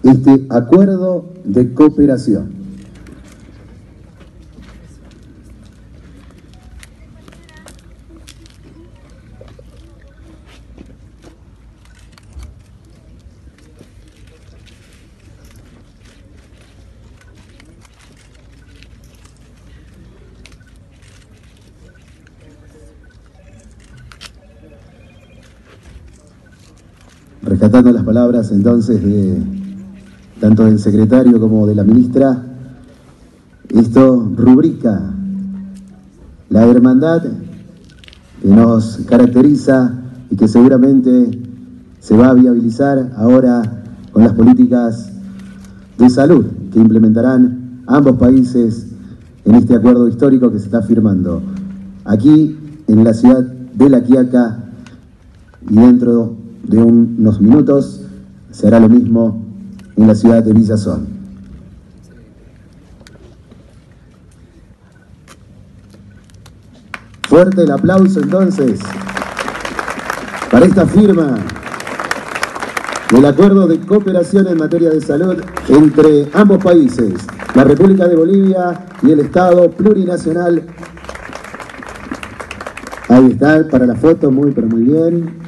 este acuerdo de cooperación. Rescatando las palabras entonces de tanto del secretario como de la ministra, esto rubrica la hermandad que nos caracteriza y que seguramente se va a viabilizar ahora con las políticas de salud que implementarán ambos países en este acuerdo histórico que se está firmando aquí en la ciudad de La Quiaca, y dentro de unos minutos se hará lo mismo en la ciudad de Villazón. Fuerte el aplauso entonces para esta firma del acuerdo de cooperación en materia de salud entre ambos países, la República de Bolivia y el Estado plurinacional. Ahí está, para la foto, pero muy bien.